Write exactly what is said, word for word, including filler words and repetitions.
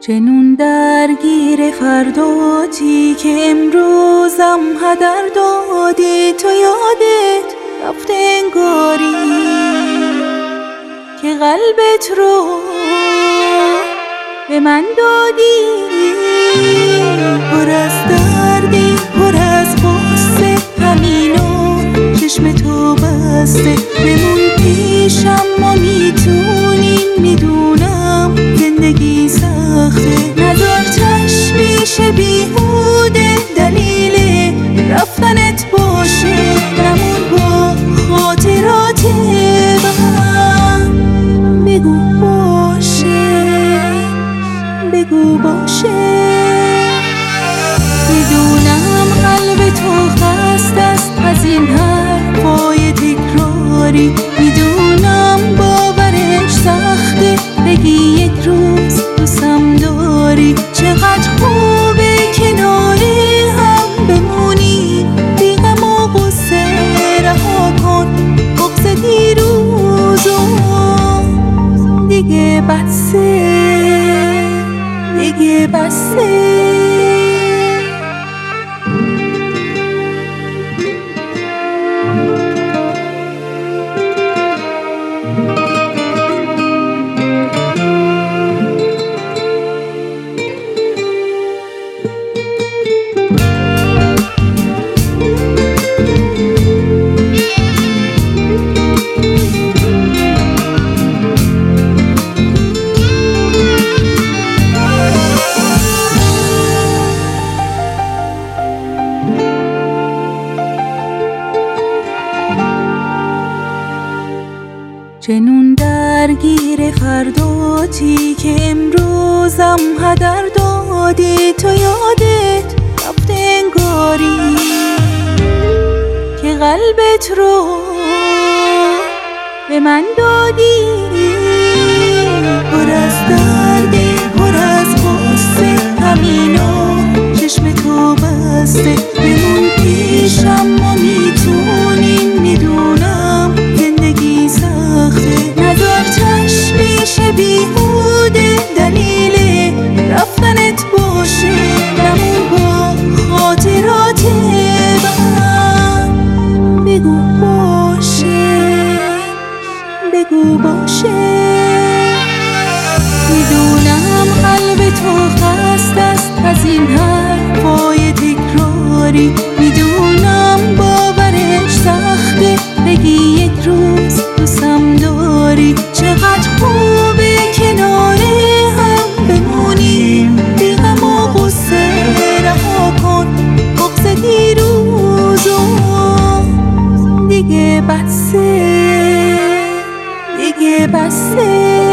جنون درگیر فرداتی که امروزم هدر دادی، تو یادت رفته انگاری که قلبت رو به من دادی. پر از دردی، پر از غصه، همینو چشم تو بسته. بمون پیشم، ما میتونیم، میدونم زندگی سخته. نذار تشویش بیهوده دلیل رفتنت باشه. نمون با خاطرات بهم، بگو باشه، بگو باشه. میدونم قلب تو خسته است از این حرفای تکراری. میدونم باورش سخته، بگی یک روز دوستم داری. چقدر خوبه کنار هم بمونی، بی غم و غصه. رها کن بغض دیروزو، دیگه بسه، دیگه بسه. جنون درگیر فرداتی که امروزم هدر دادی، تو یادت رفته انگاری که قلبت رو به من دادی. پر از دردی، پر از غصه، همینو چشم تو بسته. بمون پیشم، ما میتونیم، میدونم زندگی سخته. نذار تشویش بیهوده دلیل رفتنت باشه. نمون با خاطرات بهم، بگو باشه، بگو باشه. میدونم قلب تو خسته است از این حرفای تکراری. میدونم باورش سخته، بگی یک روز دوستم داری. چقدر خوبه کنار هم بمونیم، بی غم و غصه. رها کن بغض دیروزو، دیگه بسه، دیگه بسه.